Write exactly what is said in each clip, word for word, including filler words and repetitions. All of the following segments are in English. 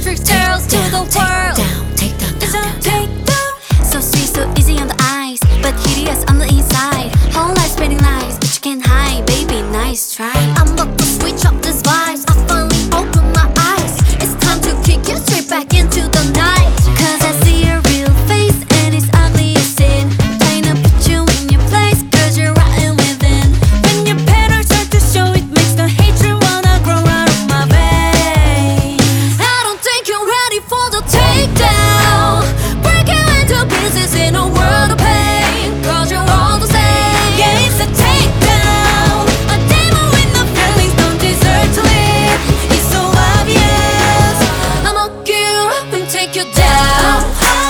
trick tells to the world. Take down, take down, Take down. So sweet, so easy on the eyes, but hideous on the inside. Whole life spreading lies, but you can't hide, baby. Nice try. I'm about to switch up these vibes. I finally open my eyes. It's time to kick you straight back into the night. Cause I see your real face and it's ugly as sin. Trying to put you in your place, cause you're rotten within. When your petals start to show, it makes the hatred wanna grow out of my veins. I don't think you're ready for the takedown. Break you into pieces in a world of pain. Cause you're all the same. Yeah, it's a takedown. A demon with no feelings don't deserve to live. It's so obvious. I'ma get you up and take you down.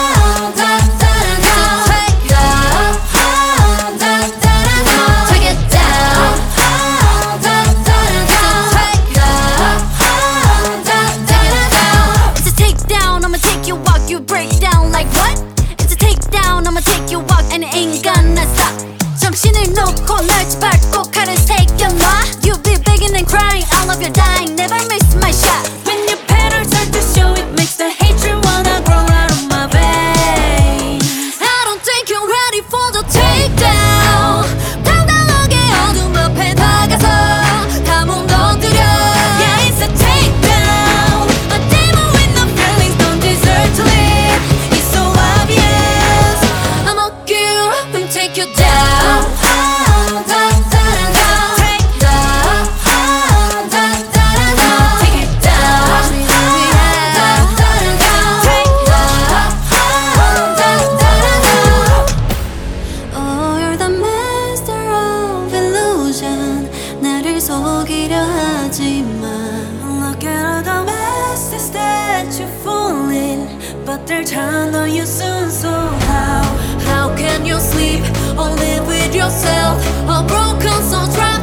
You break down like what? It's a takedown. I'ma take you walk and it ain't gonna stop. 정신을 놓고 날 짓밟고 칼을 새겨놔. You'll be begging and crying all of your dying. Never miss my shot. When your petals start to show, it makes the hatred wanna grow out of my veins. I don't think you're ready for the takedown. 당당하게 어둠 앞에 다가서 감옥 넣어드려. Yeah, it's a takedown. A demon with no feelings don't deserve to live. Take you down. Take it down. Oh, you're the master of illusion. 나를 속이려 하지만 look at all the messes that you fall in, but they'll turn on you soon. So how? How can you sleep or live with yourself? A broken soul trying